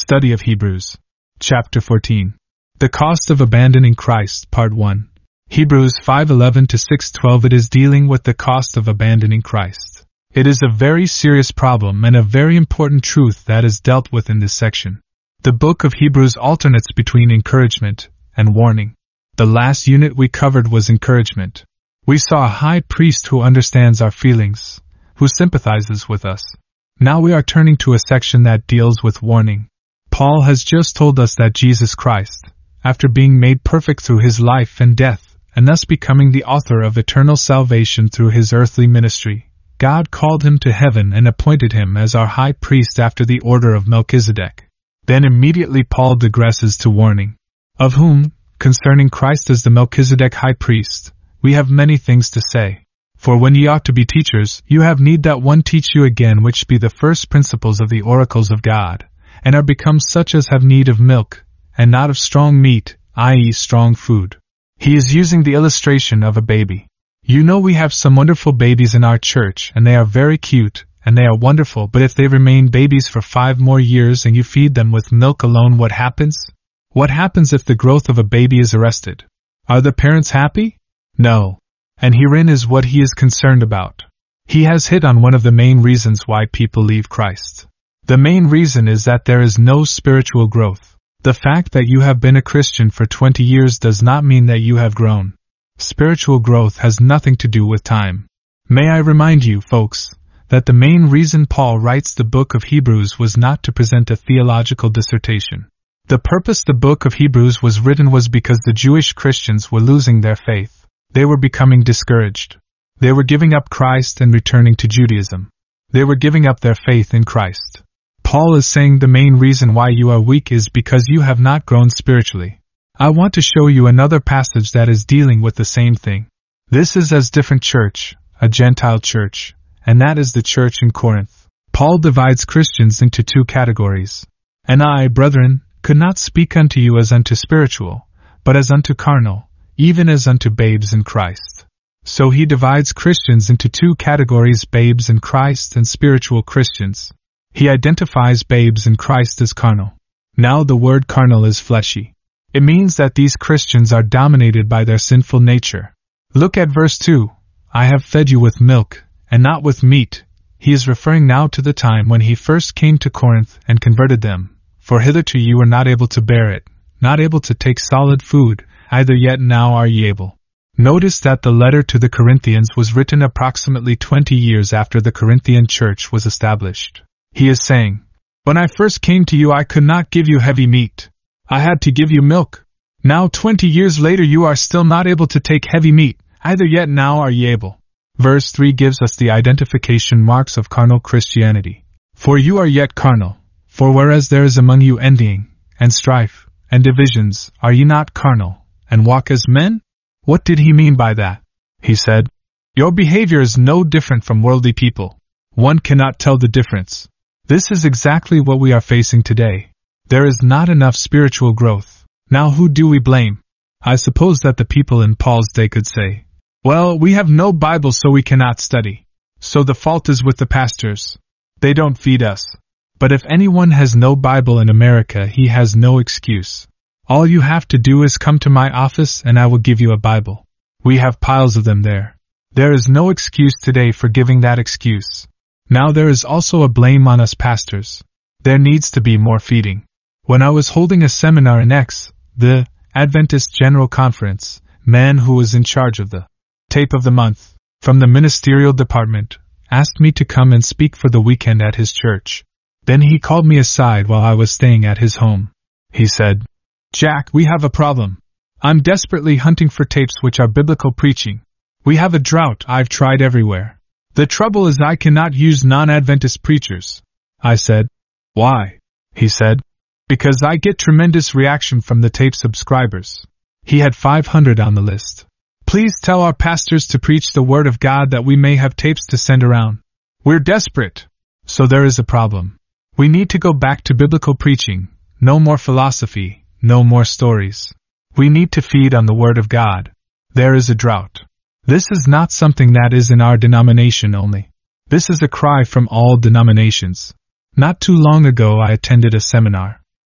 Study of Hebrews. Chapter 14. The Cost of Abandoning Christ, Part 1. Hebrews 5:11 to 6:12. It is dealing with the cost of abandoning Christ. It is a very serious problem and a very important truth that is dealt with in this section. The book of Hebrews alternates between encouragement and warning. The last unit we covered was encouragement. We saw a high priest who understands our feelings, who sympathizes with us. Now we are turning to a section that deals with warning. Paul has just told us that Jesus Christ, after being made perfect through his life and death, and thus becoming the author of eternal salvation through his earthly ministry, God called him to heaven and appointed him as our high priest after the order of Melchizedek. Then immediately Paul digresses to warning. Of whom, concerning Christ as the Melchizedek high priest, we have many things to say. For when ye ought to be teachers, you have need that one teach you again which be the first principles of the oracles of God, and are become such as have need of milk, and not of strong meat, i.e. strong food. He is using the illustration of a baby. You know we have some wonderful babies in our church, and they are very cute, and they are wonderful, but if they remain babies for 5 more years and you feed them with milk alone, what happens? What happens if the growth of a baby is arrested? Are the parents happy? No. And herein is what he is concerned about. He has hit on one of the main reasons why people leave Christ. The main reason is that there is no spiritual growth. The fact that you have been a Christian for 20 years does not mean that you have grown. Spiritual growth has nothing to do with time. May I remind you, folks, that the main reason Paul writes the book of Hebrews was not to present a theological dissertation. The purpose the book of Hebrews was written was because the Jewish Christians were losing their faith. They were becoming discouraged. They were giving up Christ and returning to Judaism. They were giving up their faith in Christ. Paul is saying the main reason why you are weak is because you have not grown spiritually. I want to show you another passage that is dealing with the same thing. This is as different church, a Gentile church, and that is the church in Corinth. Paul divides Christians into 2 categories. And I, brethren, could not speak unto you as unto spiritual, but as unto carnal, even as unto babes in Christ. So he divides Christians into 2 categories, babes in Christ and spiritual Christians. He identifies babes in Christ as carnal. Now the word carnal is fleshy. It means that these Christians are dominated by their sinful nature. Look at verse 2. I have fed you with milk, and not with meat. He is referring now to the time when he first came to Corinth and converted them. For hitherto you were not able to bear it, not able to take solid food, either yet now are ye able. Notice that the letter to the Corinthians was written approximately 20 years after the Corinthian church was established. He is saying, when I first came to you I could not give you heavy meat. I had to give you milk. Now 20 years later you are still not able to take heavy meat, either yet now are ye able. Verse 3 gives us the identification marks of carnal Christianity. For you are yet carnal. For whereas there is among you envying, and strife, and divisions, are ye not carnal, and walk as men? What did he mean by that? He said, your behavior is no different from worldly people. One cannot tell the difference. This is exactly what we are facing today. There is not enough spiritual growth. Now who do we blame? I suppose that the people in Paul's day could say, well, we have no Bible so we cannot study. So the fault is with the pastors. They don't feed us. But if anyone has no Bible in America, he has no excuse. All you have to do is come to my office and I will give you a Bible. We have piles of them there. There is no excuse today for giving that excuse. Now there is also a blame on us pastors. There needs to be more feeding. When I was holding a seminar in the Adventist General Conference, man who was in charge of the tape of the month, from the ministerial department, asked me to come and speak for the weekend at his church. Then he called me aside while I was staying at his home. He said, Jack, we have a problem. I'm desperately hunting for tapes which are biblical preaching. We have a drought. I've tried everywhere. The trouble is I cannot use non-Adventist preachers. I said, why? He said, because I get tremendous reaction from the tape subscribers. He had 500 on the list. Please tell our pastors to preach the Word of God that we may have tapes to send around. We're desperate. So there is a problem. We need to go back to biblical preaching. No more philosophy, no more stories. We need to feed on the Word of God. There is a drought. This is not something that is in our denomination only. This is a cry from all denominations. Not too long ago I attended a seminar.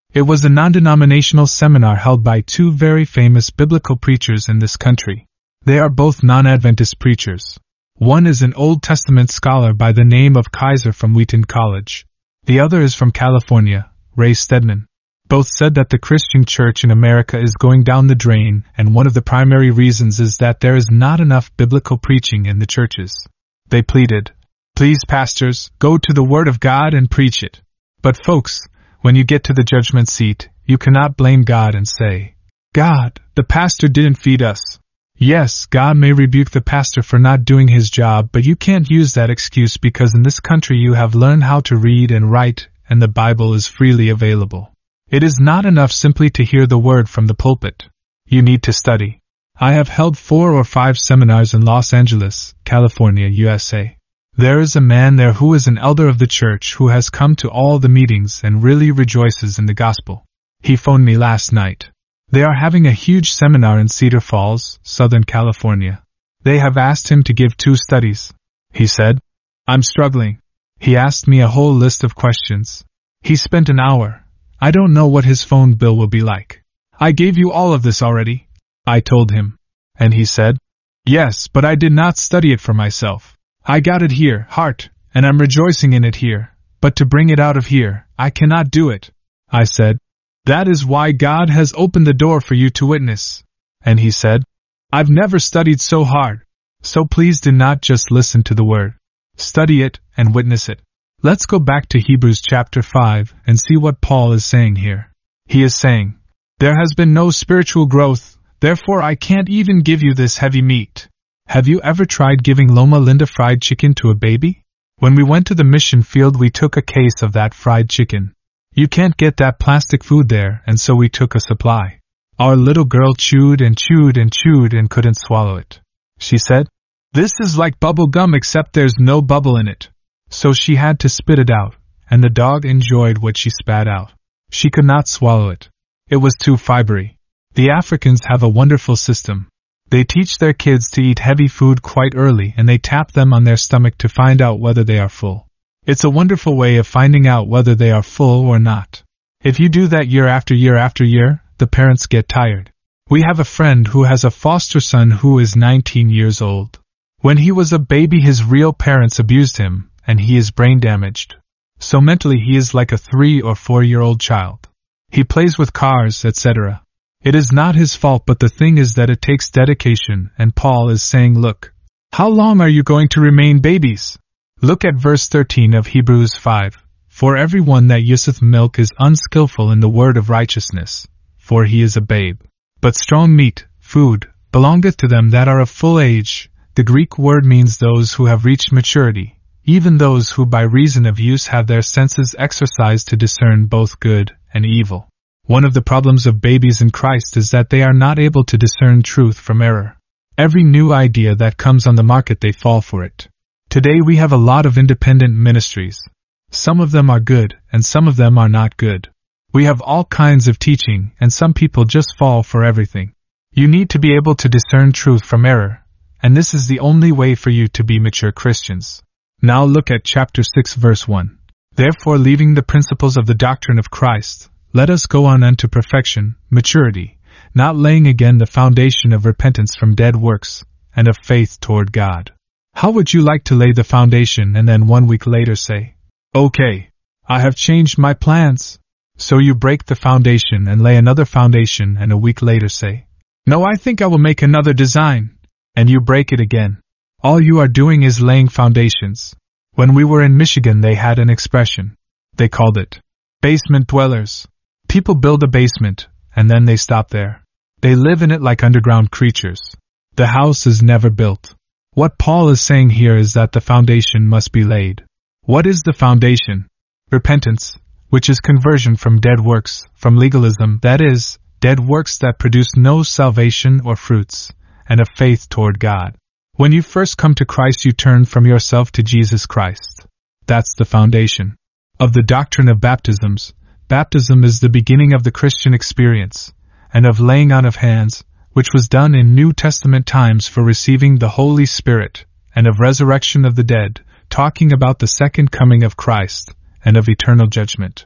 It was a non-denominational seminar held by two very famous biblical preachers in this country. They are both non-Adventist preachers. One is an Old Testament scholar by the name of Kaiser from Wheaton College. The other is from California, Ray Stedman. Both said that the Christian church in America is going down the drain, and one of the primary reasons is that there is not enough biblical preaching in the churches. They pleaded, "Please, pastors, go to the Word of God and preach it." But folks, when you get to the judgment seat, you cannot blame God and say, "God, the pastor didn't feed us." Yes, God may rebuke the pastor for not doing his job, but you can't use that excuse because in this country you have learned how to read and write, and the Bible is freely available. It is not enough simply to hear the word from the pulpit. You need to study. I have held 4 or 5 seminars in Los Angeles, California, USA. There is a man there who is an elder of the church who has come to all the meetings and really rejoices in the gospel. He phoned me last night. They are having a huge seminar in Cedar Falls, Southern California. They have asked him to give 2 studies. He said, "I'm struggling." He asked me a whole list of questions. He spent an hour. I don't know what his phone bill will be like. "I gave you all of this already," I told him. And he said, "Yes, but I did not study it for myself. I got it here, heart, and I'm rejoicing in it here, but to bring it out of here, I cannot do it." I said, "That is why God has opened the door for you to witness." And he said, "I've never studied so hard." So please do not just listen to the word. Study it and witness it. Let's go back to Hebrews chapter 5 and see what Paul is saying here. He is saying, "There has been no spiritual growth, therefore I can't even give you this heavy meat." Have you ever tried giving Loma Linda fried chicken to a baby? When we went to the mission field we took a case of that fried chicken. You can't get that plastic food there, and so we took a supply. Our little girl chewed and chewed and chewed and couldn't swallow it. She said, "This is like bubble gum except there's no bubble in it." So she had to spit it out, and the dog enjoyed what she spat out. She could not swallow it. It was too fibery. The Africans have a wonderful system. They teach their kids to eat heavy food quite early and they tap them on their stomach to find out whether they are full. It's a wonderful way of finding out whether they are full or not. If you do that year after year after year, the parents get tired. We have a friend who has a foster son who is 19 years old. When he was a baby his real parents abused him, and he is brain damaged. So mentally he is like a 3 or 4-year-old child. He plays with cars, etc. It is not his fault, but the thing is that it takes dedication, and Paul is saying, look, how long are you going to remain babies? Look at verse 13 of Hebrews 5. For everyone that useth milk is unskillful in the word of righteousness, for he is a babe. But strong meat, food, belongeth to them that are of full age. The Greek word means those who have reached maturity, even those who by reason of use have their senses exercised to discern both good and evil. One of the problems of babies in Christ is that they are not able to discern truth from error. Every new idea that comes on the market they fall for it. Today we have a lot of independent ministries. Some of them are good, and some of them are not good. We have all kinds of teaching, and some people just fall for everything. You need to be able to discern truth from error, and this is the only way for you to be mature Christians. Now look at chapter 6 verse 1. Therefore, leaving the principles of the doctrine of Christ, let us go on unto perfection, maturity, not laying again the foundation of repentance from dead works, and of faith toward God. How would you like to lay the foundation and then 1 week later say, "Okay, I have changed my plans"? So you break the foundation and lay another foundation and a week later say, "No, I think I will make another design," and you break it again. All you are doing is laying foundations. When we were in Michigan they had an expression. They called it basement dwellers. People build a basement, and then they stop there. They live in it like underground creatures. The house is never built. What Paul is saying here is that the foundation must be laid. What is the foundation? Repentance, which is conversion from dead works, from legalism, that is, dead works that produce no salvation or fruits, and of faith toward God. When you first come to Christ you turn from yourself to Jesus Christ. That's the foundation. Of the doctrine of baptisms, baptism is the beginning of the Christian experience, and of laying on of hands, which was done in New Testament times for receiving the Holy Spirit, and of resurrection of the dead, talking about the second coming of Christ, and of eternal judgment.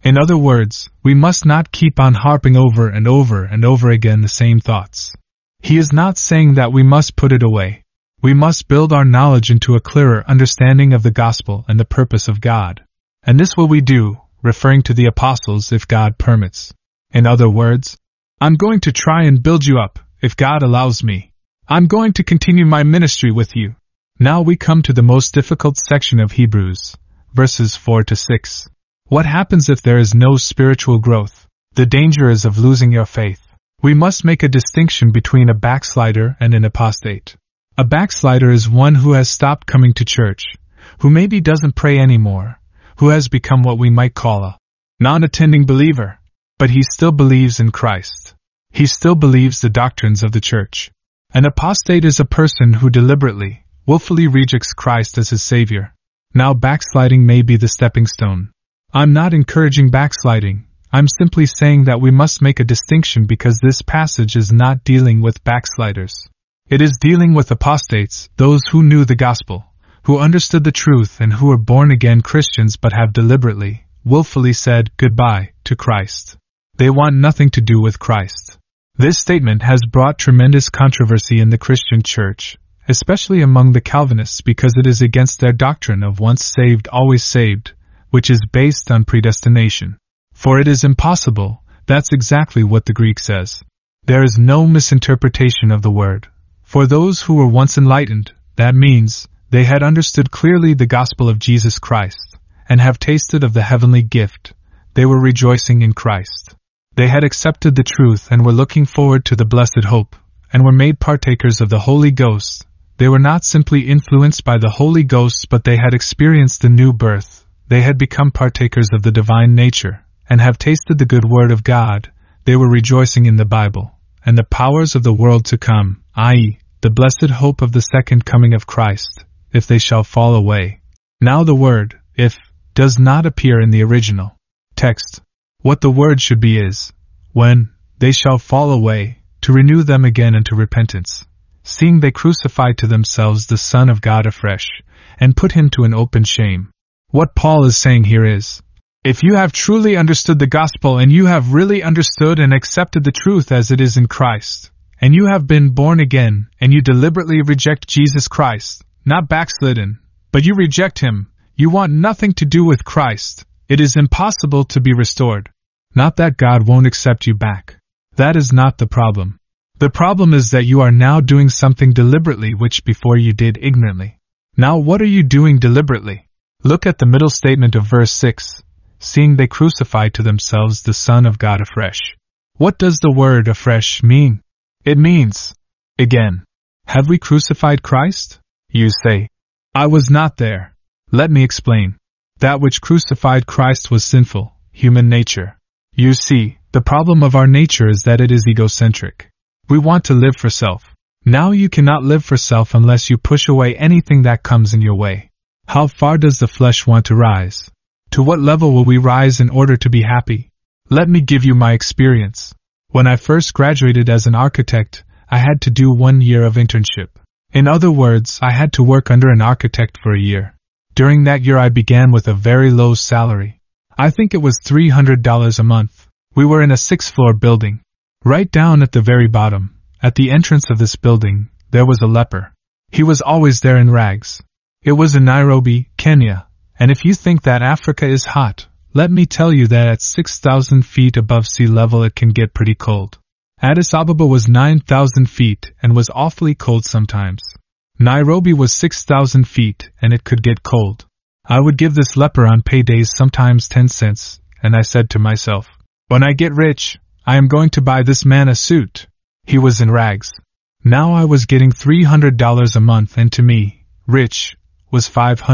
In other words, we must not keep on harping over and over and over again the same thoughts. He is not saying that we must put it away. We must build our knowledge into a clearer understanding of the gospel and the purpose of God. And this will we do, referring to the apostles, if God permits. In other words, I'm going to try and build you up, if God allows me. I'm going to continue my ministry with you. Now we come to the most difficult section of Hebrews, verses 4 to 6. What happens if there is no spiritual growth? The danger is of losing your faith. We must make a distinction between a backslider and an apostate. A backslider is one who has stopped coming to church, who maybe doesn't pray anymore, who has become what we might call a non-attending believer. But he still believes in Christ. He still believes the doctrines of the church. An apostate is a person who deliberately, willfully rejects Christ as his Savior. Now backsliding may be the stepping stone. I'm not encouraging backsliding. I'm simply saying that we must make a distinction because this passage is not dealing with backsliders. It is dealing with apostates, those who knew the gospel, who understood the truth and who are born-again Christians but have deliberately, willfully said goodbye to Christ. They want nothing to do with Christ. This statement has brought tremendous controversy in the Christian church, especially among the Calvinists because it is against their doctrine of once saved always saved, which is based on predestination. For it is impossible, that's exactly what the Greek says. There is no misinterpretation of the word. For those who were once enlightened, that means, they had understood clearly the gospel of Jesus Christ, and have tasted of the heavenly gift. They were rejoicing in Christ. They had accepted the truth and were looking forward to the blessed hope, and were made partakers of the Holy Ghost. They were not simply influenced by the Holy Ghost, but they had experienced the new birth. They had become partakers of the divine nature, and have tasted the good word of God. They were rejoicing in the Bible, and the powers of the world to come, i.e., the blessed hope of the second coming of Christ, if they shall fall away. Now the word, if, does not appear in the original text. What the word should be is, when they shall fall away, to renew them again unto repentance, seeing they crucified to themselves the Son of God afresh, and put him to an open shame. What Paul is saying here is, if you have truly understood the gospel and you have really understood and accepted the truth as it is in Christ, and you have been born again, and you deliberately reject Jesus Christ, not backslidden, but you reject him, you want nothing to do with Christ, it is impossible to be restored. Not that God won't accept you back. That is not the problem. The problem is that you are now doing something deliberately which before you did ignorantly. Now what are you doing deliberately? Look at the middle statement of verse 6, seeing they crucified to themselves the Son of God afresh. What does the word afresh mean? It means, again. Have we crucified Christ? You say, I was not there. Let me explain. That which crucified Christ was sinful, human nature. You see, the problem of our nature is that it is egocentric. We want to live for self. Now you cannot live for self unless you push away anything that comes in your way. How far does the flesh want to rise? To what level will we rise in order to be happy? Let me give you my experience. When I first graduated as an architect, I had to do 1 year of internship. In other words, I had to work under an architect for a year. During that year I began with a very low salary. I think it was $300 a month. We were in a 6th-floor building. Right down at the very bottom, at the entrance of this building, there was a leper. He was always there in rags. It was in Nairobi, Kenya, and if you think that Africa is hot, let me tell you that at 6,000 feet above sea level it can get pretty cold. Addis Ababa was 9,000 feet and was awfully cold sometimes. Nairobi was 6,000 feet and it could get cold. I would give this leper on paydays sometimes 10 cents, and I said to myself, when I get rich, I am going to buy this man a suit. He was in rags. Now I was getting $300 a month, and to me, rich was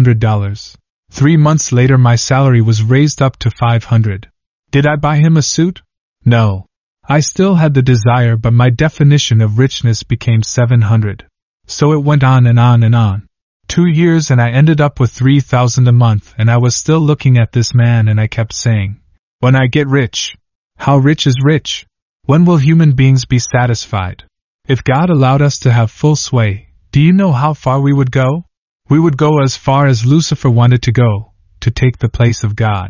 $500. 3 months later my salary was raised up to $500. Did I buy him a suit? No. I still had the desire, but my definition of richness became $700. So it went on and on and on. 2 years and I ended up with $3,000 a month, and I was still looking at this man and I kept saying, when I get rich. How rich is rich? When will human beings be satisfied? If God allowed us to have full sway, do you know how far we would go? We would go as far as Lucifer wanted to go, to take the place of God.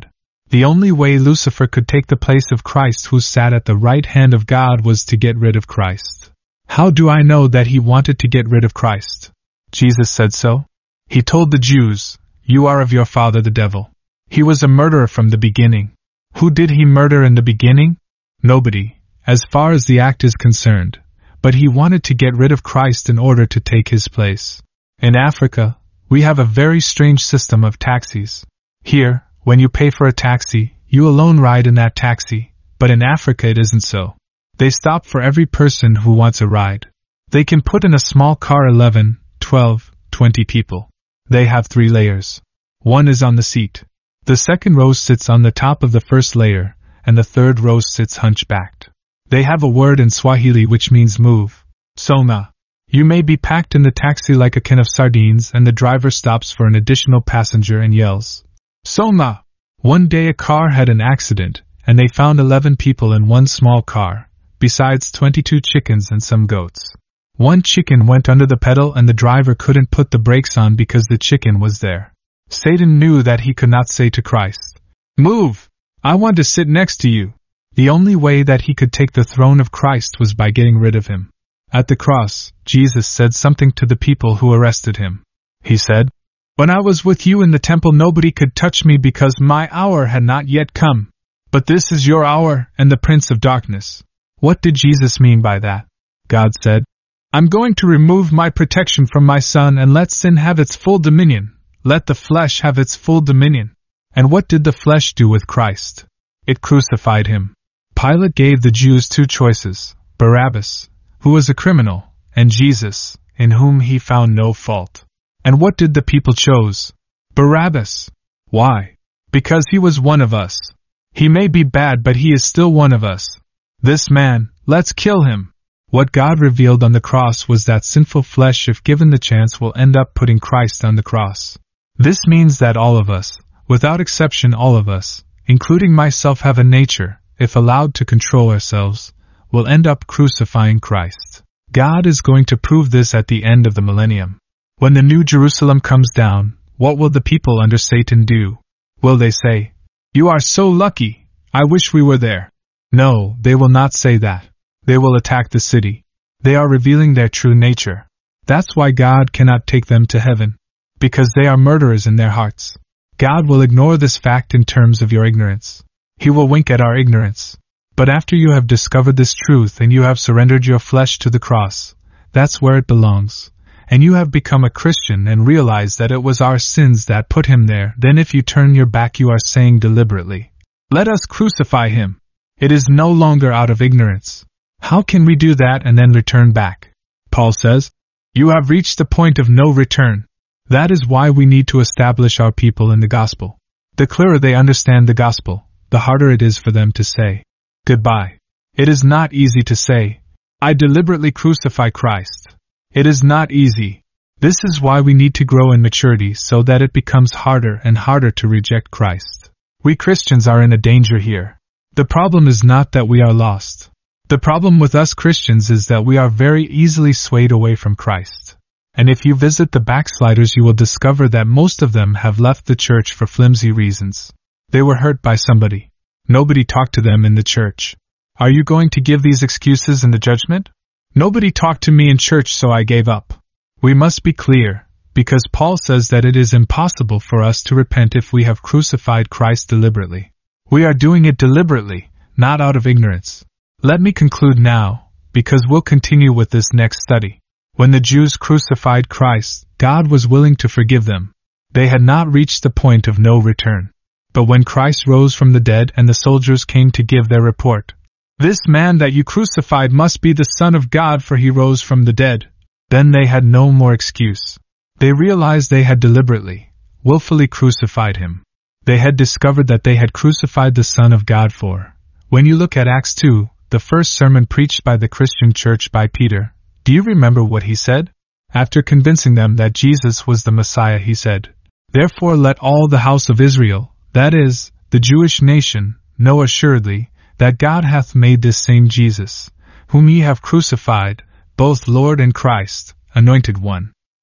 The only way Lucifer could take the place of Christ who sat at the right hand of God was to get rid of Christ. How do I know that he wanted to get rid of Christ? Jesus said so. He told the Jews, "You are of your father the devil." He was a murderer from the beginning. Who did he murder in the beginning? Nobody, as far as the act is concerned, but he wanted to get rid of Christ in order to take his place. In Africa, we have a very strange system of taxis. Here, when you pay for a taxi, you alone ride in that taxi, but in Africa it isn't so. They stop for every person who wants a ride. They can put in a small car 11, 12, 20 people. They have 3 layers. One is on the seat. The second row sits on the top of the first layer, and the third row sits hunchbacked. They have a word in Swahili which means move. Soma. You may be packed in the taxi like a can of sardines and the driver stops for an additional passenger and yells, "Soma!" One day a car had an accident, and they found 11 people in one small car, besides 22 chickens and some goats. One chicken went under the pedal and the driver couldn't put the brakes on because the chicken was there. Satan knew that he could not say to Christ, "Move! I want to sit next to you." The only way that he could take the throne of Christ was by getting rid of him. At the cross, Jesus said something to the people who arrested him. He said, "When I was with you in the temple nobody could touch me because my hour had not yet come. But this is your hour and the prince of darkness." What did Jesus mean by that? God said, "I'm going to remove my protection from my son and let sin have its full dominion. Let the flesh have its full dominion." And what did the flesh do with Christ? It crucified him. Pilate gave the Jews 2 choices, Barabbas, who was a criminal, and Jesus, in whom he found no fault. And what did the people choose? Barabbas. Why? Because he was one of us. He may be bad, but he is still one of us. This man, let's kill him. What God revealed on the cross was that sinful flesh, if given the chance, will end up putting Christ on the cross. This means that all of us, without exception all of us, including myself, have a nature, if allowed to control ourselves, will end up crucifying Christ. God is going to prove this at the end of the millennium. When the New Jerusalem comes down, what will the people under Satan do? Will they say, "You are so lucky, I wish we were there"? No, they will not say that. They will attack the city. They are revealing their true nature. That's why God cannot take them to heaven. Because they are murderers in their hearts. God will ignore this fact in terms of your ignorance. He will wink at our ignorance. But after you have discovered this truth and you have surrendered your flesh to the cross, that's where it belongs, and you have become a Christian and realize that it was our sins that put him there, then if you turn your back you are saying deliberately, "Let us crucify him." It is no longer out of ignorance. How can we do that and then return back? Paul says, "You have reached the point of no return." That is why we need to establish our people in the gospel. The clearer they understand the gospel, the harder it is for them to say goodbye. It is not easy to say, "I deliberately crucify Christ." It is not easy. This is why we need to grow in maturity so that it becomes harder and harder to reject Christ. We Christians are in a danger here. The problem is not that we are lost. The problem with us Christians is that we are very easily swayed away from Christ. And if you visit the backsliders you will discover that most of them have left the church for flimsy reasons. They were hurt by somebody. Nobody talked to them in the church. Are you going to give these excuses in the judgment? Nobody talked to me in church so I gave up. We must be clear, because Paul says that it is impossible for us to repent if we have crucified Christ deliberately. We are doing it deliberately, not out of ignorance. Let me conclude now, because we'll continue with this next study. When the Jews crucified Christ, God was willing to forgive them. They had not reached the point of no return. But when Christ rose from the dead and the soldiers came to give their report, "This man that you crucified must be the Son of God, for he rose from the dead," then they had no more excuse. They realized they had deliberately, willfully crucified him. They had discovered that they had crucified the Son of God for. When you look at Acts 2, the first sermon preached by the Christian church by Peter, do you remember what he said? After convincing them that Jesus was the Messiah, he said, "Therefore let all the house of Israel, that is, the Jewish nation, know assuredly, that God hath made this same Jesus, whom ye have crucified, both Lord and Christ, anointed one."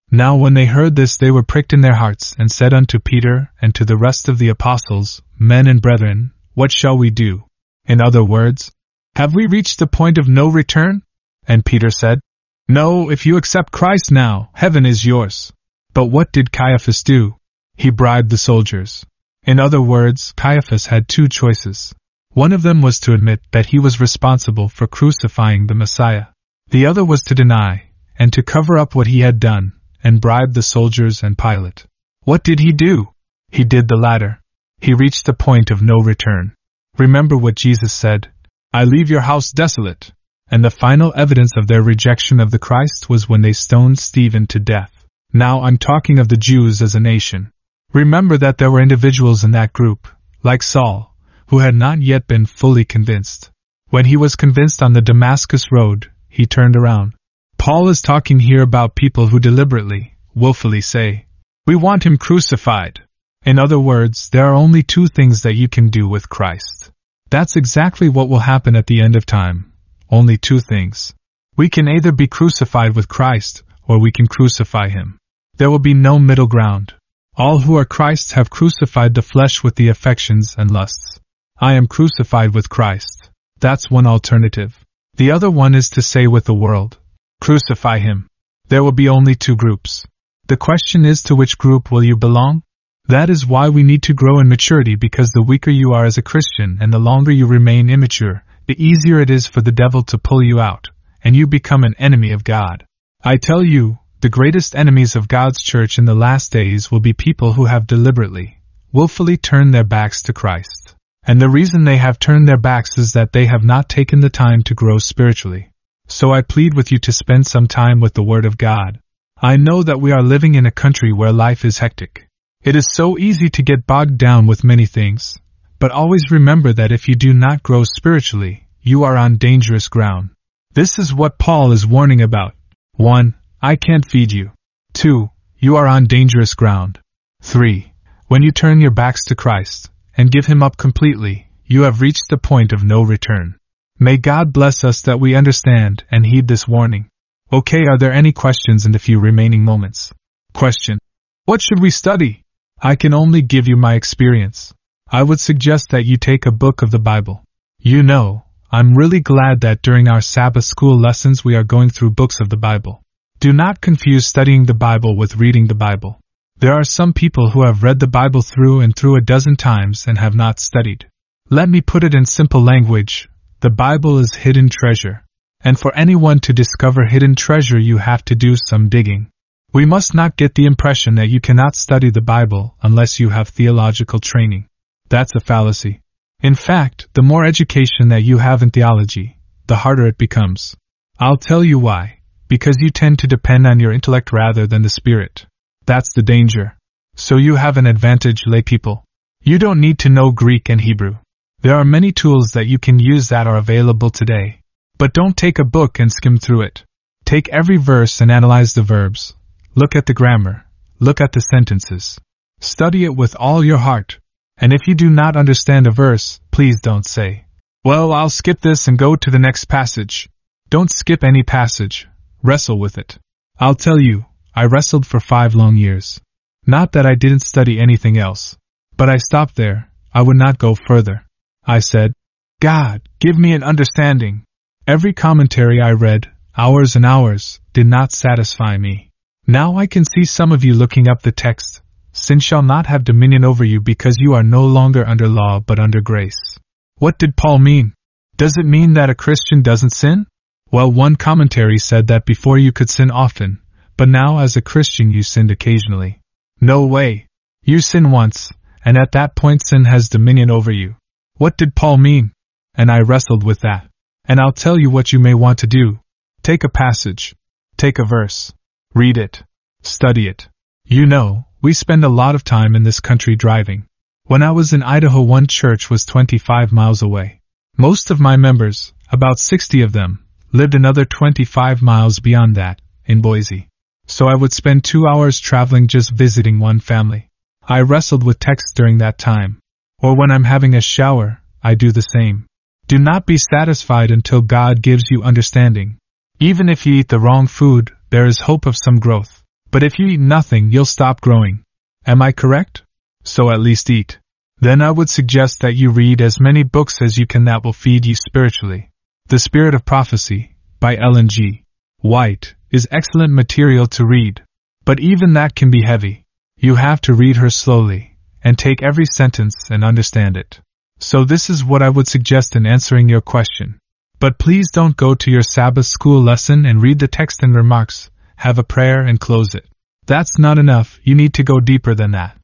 Now when they heard this they were pricked in their hearts, and said unto Peter and to the rest of the apostles, Men and brethren, what shall we do? In other words, have we reached the point of no return? And Peter said, No, if you accept Christ now, heaven is yours. But what did Caiaphas do? He bribed the soldiers. In other words, Caiaphas had two choices. One of them was to admit that he was responsible for crucifying the Messiah. The other was to deny, and to cover up what he had done, and bribe the soldiers and Pilate. What did he do? He did the latter. He reached the point of no return. Remember what Jesus said, I leave your house desolate. And the final evidence of their rejection of the Christ was when they stoned Stephen to death. Now I'm talking of the Jews as a nation. Remember that there were individuals in that group, like Saul, who had not yet been fully convinced. When he was convinced on the Damascus road, he turned around. Paul is talking here about people who deliberately, willfully say, We want him crucified. In other words, there are only two things that you can do with Christ. That's exactly what will happen at the end of time. Only two things. We can either be crucified with Christ, or we can crucify him. There will be no middle ground. All who are Christ's have crucified the flesh with the affections and lusts. I am crucified with Christ. That's one alternative. The other one is to say with the world, Crucify him. There will be only two groups. The question is, to which group will you belong? That is why we need to grow in maturity, because the weaker you are as a Christian and the longer you remain immature, the easier it is for the devil to pull you out, and you become an enemy of God. I tell you, the greatest enemies of God's church in the last days will be people who have deliberately, willfully turned their backs to Christ. And the reason they have turned their backs is that they have not taken the time to grow spiritually. So I plead with you to spend some time with the Word of God. I know that we are living in a country where life is hectic. It is so easy to get bogged down with many things, but always remember that if you do not grow spiritually, you are on dangerous ground. This is what Paul is warning about. 1. I can't feed you. 2. You are on dangerous ground. 3. When you turn your backs to Christ, and give him up completely, you have reached the point of no return. May God bless us that we understand and heed this warning. Okay, are there any questions in the few remaining moments? Question. What should we study? I can only give you my experience. I would suggest that you take a book of the Bible. You know, I'm really glad that during our Sabbath school lessons we are going through books of the Bible. Do not confuse studying the Bible with reading the Bible. There are some people who have read the Bible through and through a dozen times and have not studied. Let me put it in simple language. The Bible is hidden treasure. And for anyone to discover hidden treasure you have to do some digging. We must not get the impression that you cannot study the Bible unless you have theological training. That's a fallacy. In fact, the more education that you have in theology, the harder it becomes. I'll tell you why. Because you tend to depend on your intellect rather than the Spirit. That's the danger. So you have an advantage, lay people. You don't need to know Greek and Hebrew. There are many tools that you can use that are available today. But don't take a book and skim through it. Take every verse and analyze the verbs. Look at the grammar. Look at the sentences. Study it with all your heart. And if you do not understand a verse, please don't say, Well, I'll skip this and go to the next passage. Don't skip any passage. Wrestle with it. I'll tell you, I wrestled for 5 long years. Not that I didn't study anything else. But I stopped there. I would not go further. I said, God, give me an understanding. Every commentary I read, hours and hours, did not satisfy me. Now I can see some of you looking up the text, Sin shall not have dominion over you because you are no longer under law but under grace. What did Paul mean? Does it mean that a Christian doesn't sin? Well, one commentary said that before you could sin often, but now as a Christian you sinned occasionally. No way. You sin once, and at that point sin has dominion over you. What did Paul mean? And I wrestled with that. And I'll tell you what you may want to do. Take a passage. Take a verse. Read it. Study it. You know, we spend a lot of time in this country driving. When I was in Idaho, one church was 25 miles away. Most of my members, about 60 of them, lived another 25 miles beyond that, in Boise. So I would spend 2 hours traveling just visiting one family. I wrestled with texts during that time. Or when I'm having a shower, I do the same. Do not be satisfied until God gives you understanding. Even if you eat the wrong food, there is hope of some growth. But if you eat nothing, you'll stop growing. Am I correct? So at least eat. Then I would suggest that you read as many books as you can that will feed you spiritually. The Spirit of Prophecy, by Ellen G. White, is excellent material to read. But even that can be heavy. You have to read her slowly, and take every sentence and understand it. So this is what I would suggest in answering your question. But please don't go to your Sabbath school lesson and read the text and remarks, have a prayer and close it. That's not enough, you need to go deeper than that.